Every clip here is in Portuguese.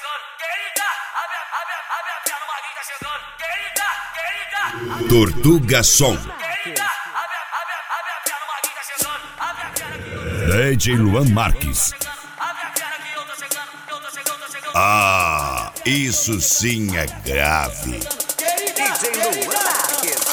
Tortuga Som. DJ Luan Marques. Ah, isso sim é grave. DJ Luan Marques.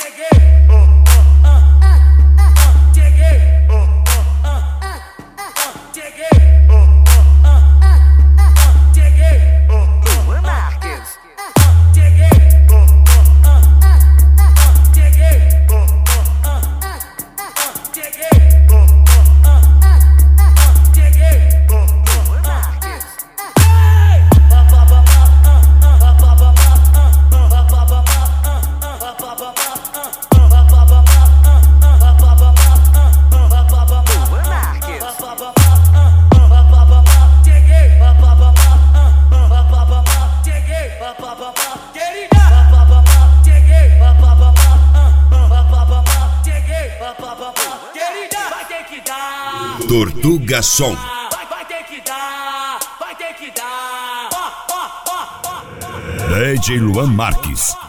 Tortuga Som. Vai ter que dar, vai ter que dar. DJ Luan Marques.